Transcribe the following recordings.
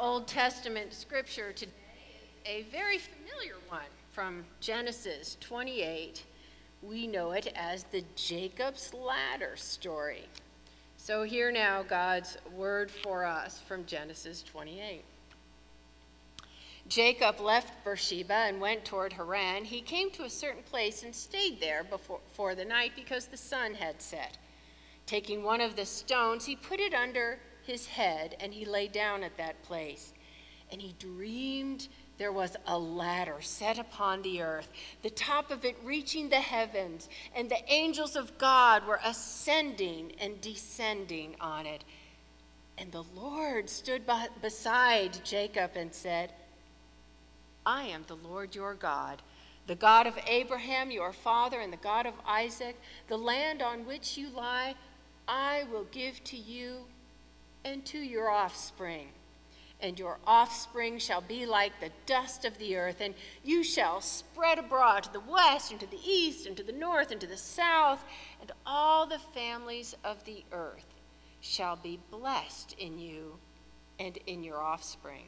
Old Testament scripture today is a very familiar one from Genesis 28. We know it as the Jacob's Ladder story. So hear now God's word for us from Genesis 28. Jacob left Beersheba and went toward Haran. He came to a certain place and stayed there for the night because the sun had set. Taking one of the stones, he put it under his head, and he lay down at that place. And he dreamed there was a ladder set upon the earth, the top of it reaching the heavens, and the angels of God were ascending and descending on it. And the Lord stood beside Jacob and said, I am the Lord your God, the God of Abraham your father and the God of Isaac. The land on which you lie, I will give to you and to your offspring. And your offspring shall be like the dust of the earth, and you shall spread abroad to the west and to the east and to the north and to the south, and all the families of the earth shall be blessed in you and in your offspring.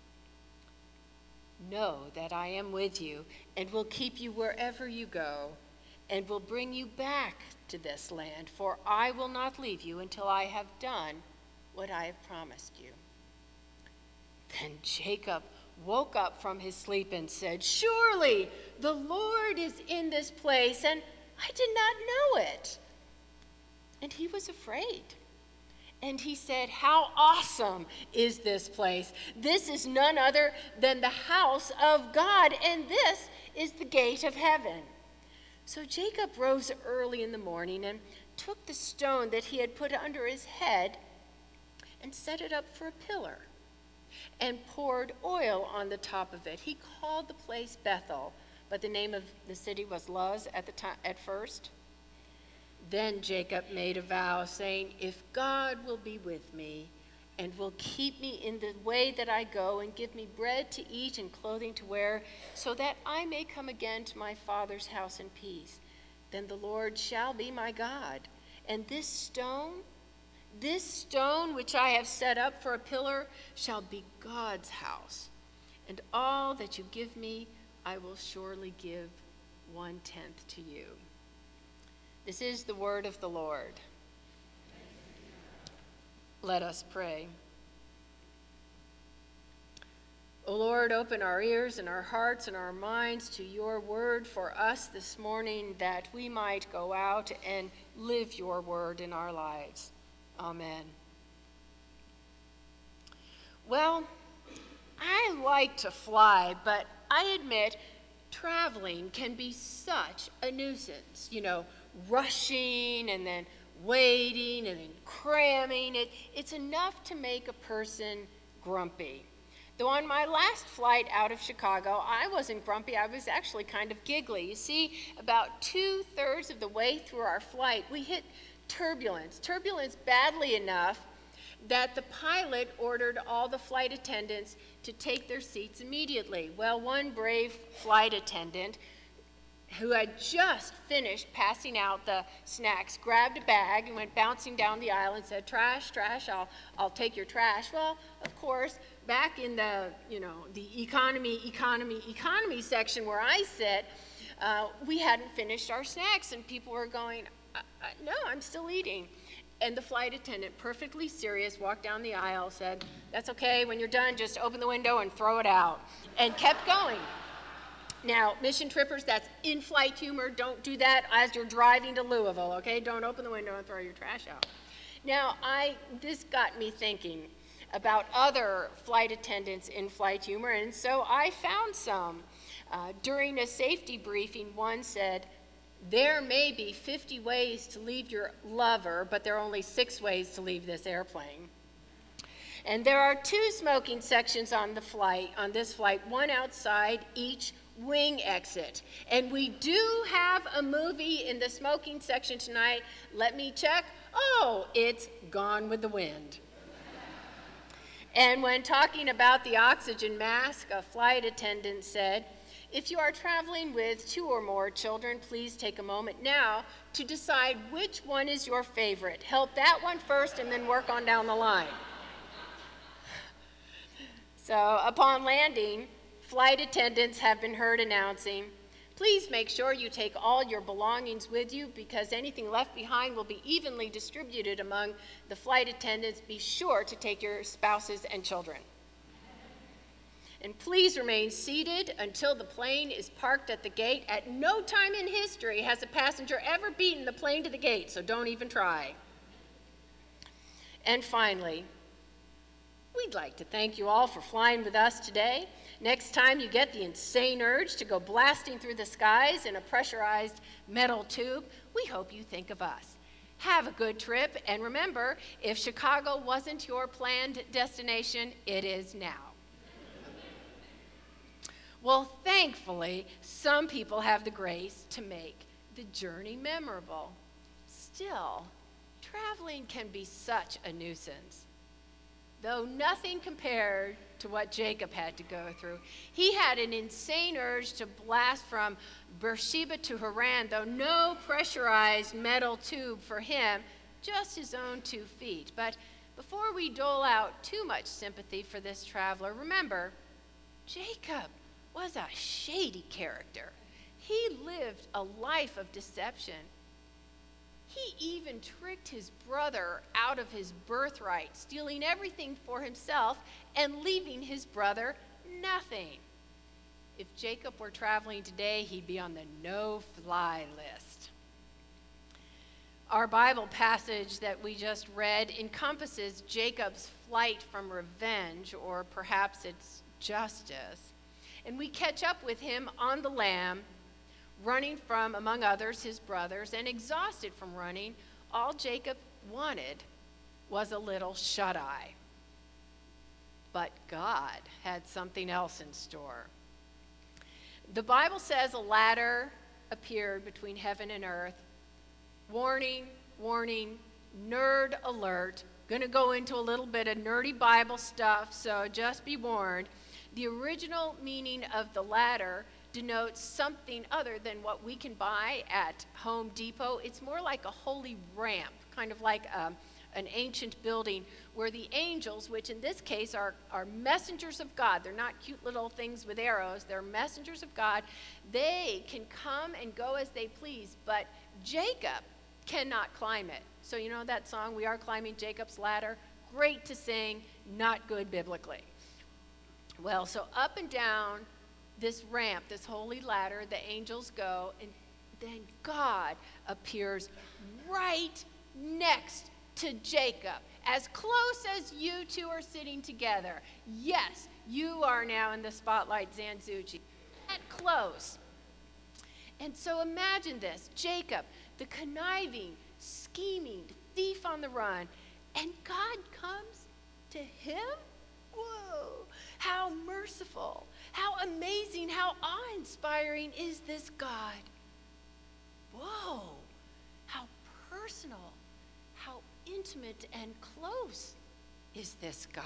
Know that I am with you and will keep you wherever you go and will bring you back to this land, for I will not leave you until I have done what I have promised you. Then Jacob woke up from his sleep and said, Surely the Lord is in this place, and I did not know it. And he was afraid. And he said, How awesome is this place? This is none other than the house of God, and this is the gate of heaven. So Jacob rose early in the morning and took the stone that he had put under his head and set it up for a pillar and poured oil on the top of it. He called the place Bethel, but the name of the city was Luz at first. Then Jacob made a vow, saying, If God will be with me and will keep me in the way that I go and give me bread to eat and clothing to wear, so that I may come again to my father's house in peace, then the Lord shall be my God. And this stone which I have set up for a pillar, shall be God's house. And all that you give me, I will surely give 1/10 to you. This is the word of the Lord. Let us pray. O Lord, open our ears and our hearts and our minds to your word for us this morning, that we might go out and live your word in our lives. Amen. Well, I like to fly, but I admit traveling can be such a nuisance. Rushing and then waiting and then cramming. It's enough to make a person grumpy. Though on my last flight out of Chicago, I wasn't grumpy. I was actually kind of giggly. You see, about 2/3 of the way through our flight, we hit turbulence badly enough that the pilot ordered all the flight attendants to take their seats immediately. Well, one brave flight attendant who had just finished passing out the snacks grabbed a bag and went bouncing down the aisle and said, Trash, I'll take your trash. Well, of course, back in the economy section where I sit, we hadn't finished our snacks, and people were going, no, I'm still eating. And the flight attendant, perfectly serious, walked down the aisle, said, That's okay, when you're done, just open the window and throw it out, and kept going. Now, mission trippers, that's in-flight humor. Don't do that as you're driving to Louisville, okay? Don't open the window and throw your trash out. Now, this got me thinking about other flight attendants' in-flight humor, and so I found some. During a safety briefing, one said, There may be 50 ways to leave your lover, but there are only 6 ways to leave this airplane. And there are 2 smoking sections on this flight, one outside each wing exit. And we do have a movie in the smoking section tonight. Let me check. Oh, it's Gone with the Wind. And when talking about the oxygen mask, a flight attendant said, If you are traveling with 2 or more children, please take a moment now to decide which one is your favorite. Help that one first and then work on down the line. So upon landing, flight attendants have been heard announcing, "Please make sure you take all your belongings with you because anything left behind will be evenly distributed among the flight attendants. Be sure to take your spouses and children. And please remain seated until the plane is parked at the gate. At no time in history has a passenger ever beaten the plane to the gate, so don't even try." And finally, we'd like to thank you all for flying with us today. Next time you get the insane urge to go blasting through the skies in a pressurized metal tube, we hope you think of us. Have a good trip, and remember, if Chicago wasn't your planned destination, it is now. Well, thankfully, some people have the grace to make the journey memorable. Still, traveling can be such a nuisance. Though nothing compared to what Jacob had to go through. He had an insane urge to blast from Beersheba to Haran, though no pressurized metal tube for him, just his own 2 feet. But before we dole out too much sympathy for this traveler, remember, Jacob was a shady character. He lived a life of deception. He even tricked his brother out of his birthright, stealing everything for himself and leaving his brother nothing. If Jacob were traveling today, he'd be on the no-fly list. Our Bible passage that we just read encompasses Jacob's flight from revenge, or perhaps it's justice. And we catch up with him on the lam, running from, among others, his brothers, and exhausted from running. All Jacob wanted was a little shut-eye. But God had something else in store. The Bible says a ladder appeared between heaven and earth. Warning, warning, nerd alert. Going to go into a little bit of nerdy Bible stuff, so just be warned. The original meaning of the ladder denotes something other than what we can buy at Home Depot. It's more like a holy ramp, kind of like an ancient building where the angels, which in this case are messengers of God, they're not cute little things with arrows, they're messengers of God, they can come and go as they please, but Jacob cannot climb it. So you know that song, "We Are Climbing Jacob's Ladder"? Great to sing, not good biblically. Well, so up and down this ramp, this holy ladder, the angels go, and then God appears right next to Jacob, as close as you two are sitting together. Yes, you are now in the spotlight, Zanzucci. That close. And so imagine this, Jacob, the conniving, scheming thief on the run, and God comes to him? Whoa, how merciful, how amazing, how awe-inspiring is this God? Whoa, how personal, how intimate and close is this God?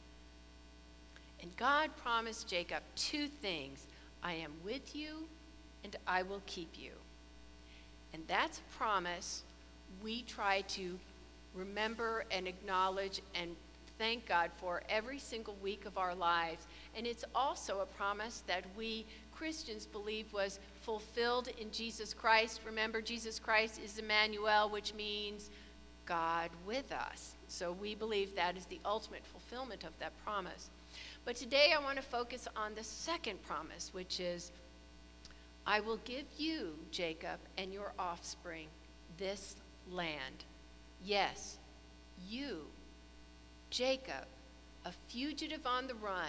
And God promised Jacob 2 things. I am with you and I will keep you. And that's a promise we try to remember and acknowledge and thank God for every single week of our lives. And it's also a promise that we Christians believe was fulfilled in Jesus Christ. Remember, Jesus Christ is Emmanuel, which means God with us. So we believe that is the ultimate fulfillment of that promise. But today I want to focus on the second promise, which is, I will give you, Jacob, and your offspring, this land. Yes, you, Jacob, a fugitive on the run,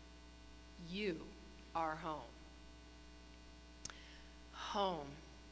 you are home. Home.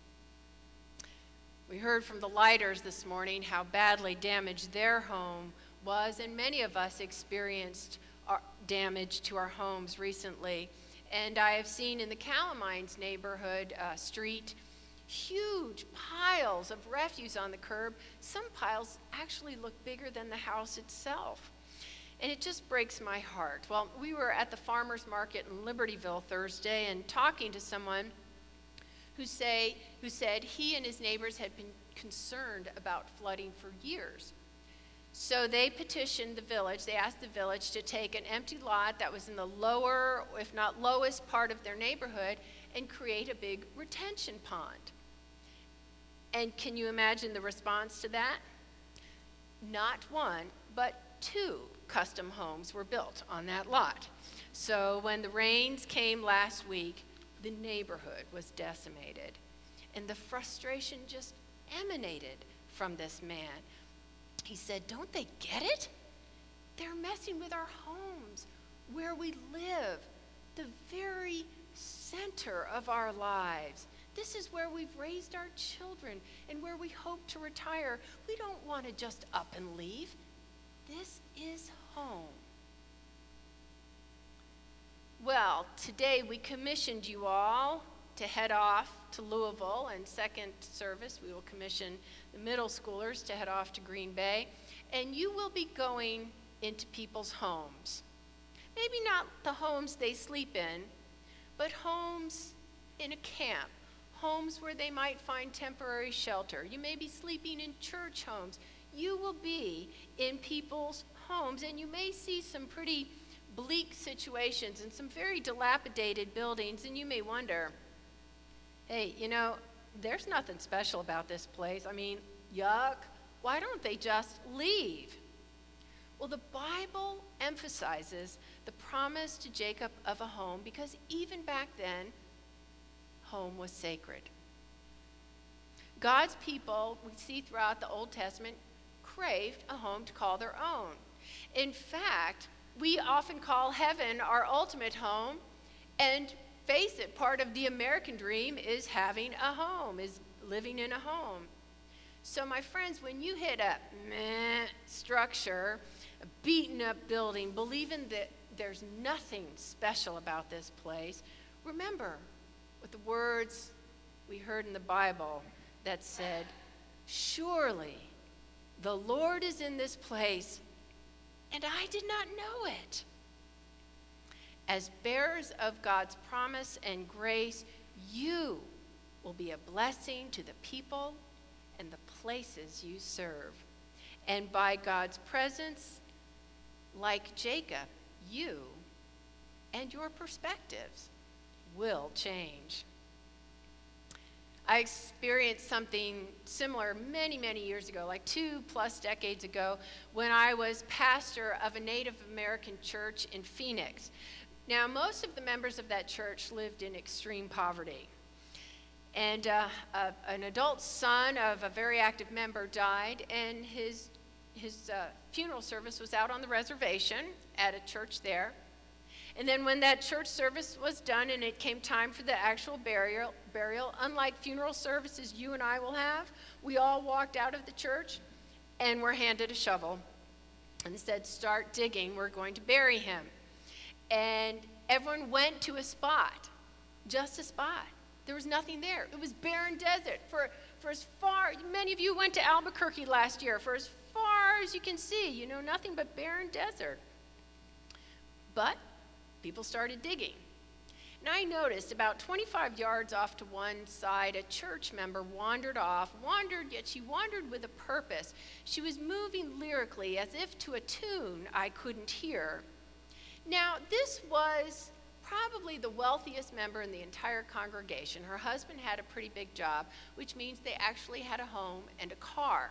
We heard from the Lighters this morning how badly damaged their home was, and many of us experienced damage to our homes recently. And I have seen in the Calamines neighborhood street huge piles of refuse on the curb. Some piles actually look bigger than the house itself. And it just breaks my heart. Well, we were at the farmer's market in Libertyville Thursday and talking to someone who said he and his neighbors had been concerned about flooding for years. So they petitioned the village, they asked the village to take an empty lot that was in the lower, if not lowest part of their neighborhood and create a big retention pond. And can you imagine the response to that? Not one, but 2 custom homes were built on that lot. So when the rains came last week, the neighborhood was decimated. And the frustration just emanated from this man. He said, "Don't they get it? They're messing with our homes, where we live, the very center of our lives. This is where we've raised our children and where we hope to retire. We don't want to just up and leave. This is home." Well, today we commissioned you all to head off to Louisville, and second service we will commission the middle schoolers to head off to Green Bay, and you will be going into people's homes. Maybe not the homes they sleep in, but homes in a camp, homes where they might find temporary shelter. You may be sleeping in church homes. You will be in people's homes, and you may see some pretty bleak situations and some very dilapidated buildings, and you may wonder, hey, there's nothing special about this place. I mean, yuck. Why don't they just leave? Well, the Bible emphasizes the promise to Jacob of a home because even back then, home was sacred. God's people, we see throughout the Old Testament, craved a home to call their own. In fact, we often call heaven our ultimate home, and face it, part of the American dream is having a home, is living in a home. So my friends, when you hit a meh structure, a beaten up building, believing that there's nothing special about this place, remember what the words we heard in the Bible that said, "Surely the Lord is in this place, and I did not know it." As bearers of God's promise and grace, you will be a blessing to the people and the places you serve. And by God's presence, like Jacob, you and your perspectives will change. I experienced something similar many, many years ago, like 2+ decades ago, when I was pastor of a Native American church in Phoenix. Now, most of the members of that church lived in extreme poverty. And an adult son of a very active member died, and his funeral service was out on the reservation at a church there. And then when that church service was done and it came time for the actual burial, unlike funeral services you and I will have, we all walked out of the church and were handed a shovel and said, "Start digging, we're going to bury him." And everyone went to a spot, just a spot. There was nothing there. It was barren desert. For as far, many of you went to Albuquerque last year, for as far as you can see, nothing but barren desert. But people started digging. And I noticed about 25 yards off to one side, a church member wandered, yet she wandered with a purpose. She was moving lyrically as if to a tune I couldn't hear. Now, this was probably the wealthiest member in the entire congregation. Her husband had a pretty big job, which means they actually had a home and a car.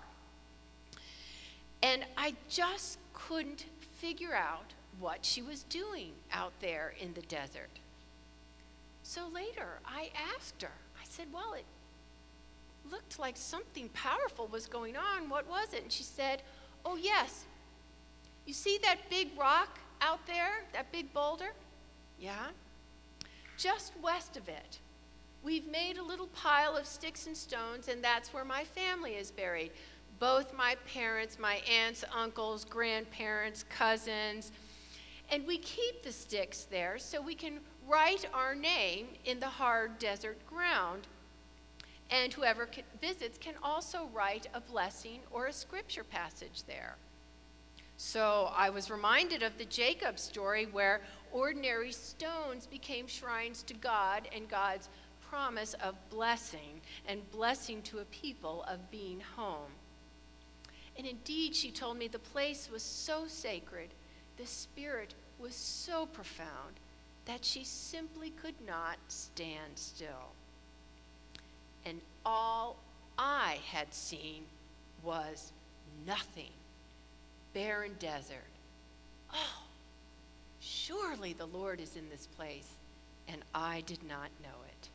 And I just couldn't figure out what she was doing out there in the desert. So later, I asked her. I said, "Well, it looked like something powerful was going on. What was it?" And she said, "Oh, yes. You see that big rock out there, that big boulder? Yeah. Just west of it, we've made a little pile of sticks and stones, and that's where my family is buried. Both my parents, my aunts, uncles, grandparents, cousins. And we keep the sticks there so we can write our name in the hard desert ground. And whoever visits can also write a blessing or a scripture passage there." So I was reminded of the Jacob story where ordinary stones became shrines to God and God's promise of blessing and blessing to a people of being home. And indeed, she told me the place was so sacred, the spirit was so profound, that she simply could not stand still. And all I had seen was nothing, barren desert. Oh, surely the Lord is in this place, and I did not know it.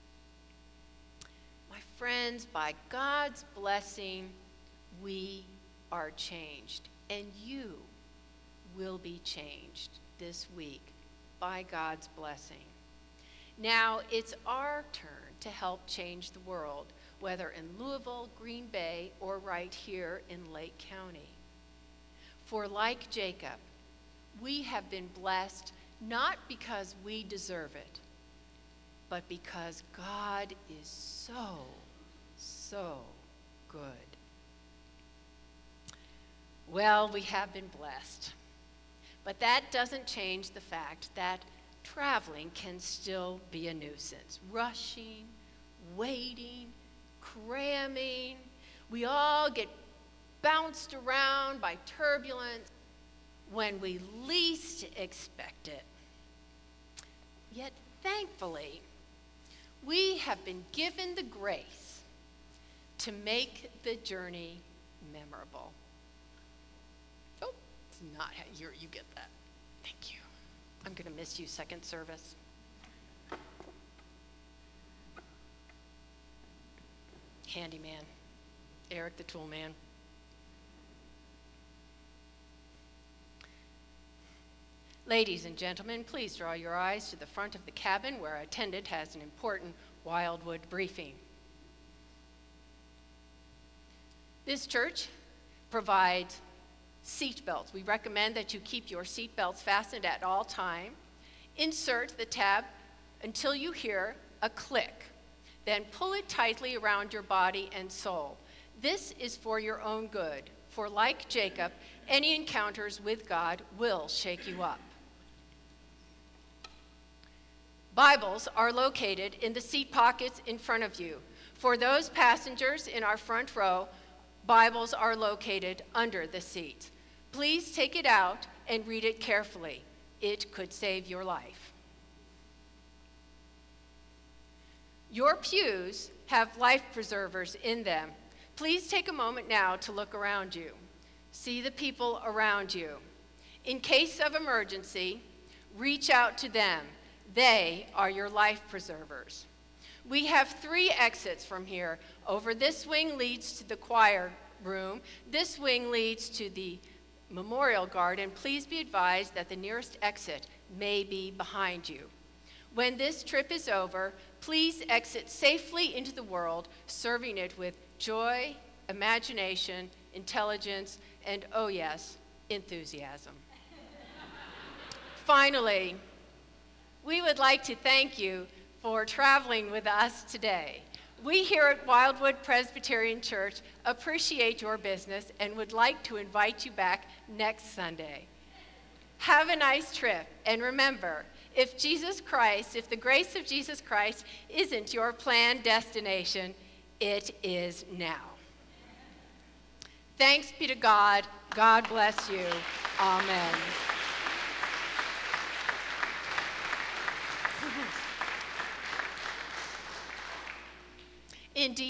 My friends, by God's blessing, we are changed, and you will be changed this week by God's blessing. Now it's our turn to help change the world, whether in Louisville, Green Bay, or right here in Lake County. For like Jacob, we have been blessed not because we deserve it, but because God is so, so good. Well, we have been blessed, but that doesn't change the fact that traveling can still be a nuisance. Rushing, waiting, cramming. We all get bounced around by turbulence when we least expect it. Yet, thankfully, we have been given the grace to make the journey memorable. Oh, it's not how you get that. Thank you. I'm going to miss you, second service. Handyman, Eric the tool man. Ladies and gentlemen, please draw your eyes to the front of the cabin where our attendant has an important Wildwood briefing. This church provides seat belts. We recommend that you keep your seat belts fastened at all time. Insert the tab until you hear a click. Then pull it tightly around your body and soul. This is for your own good, for like Jacob, any encounters with God will shake you up. Bibles are located in the seat pockets in front of you. For those passengers in our front row, Bibles are located under the seat. Please take it out and read it carefully. It could save your life. Your pews have life preservers in them. Please take a moment now to look around you. See the people around you. In case of emergency, reach out to them. They are your life preservers. We have 3 exits from here. Over this wing leads to the choir room. This wing leads to the memorial garden. Please be advised that the nearest exit may be behind you. When this trip is over, please exit safely into the world, serving it with joy, imagination, intelligence, and, oh yes, enthusiasm. Finally, we would like to thank you for traveling with us today. We here at Wildwood Presbyterian Church appreciate your business and would like to invite you back next Sunday. Have a nice trip, and remember, if the grace of Jesus Christ isn't your planned destination, it is now. Thanks be to God. God bless you. Amen. Indeed.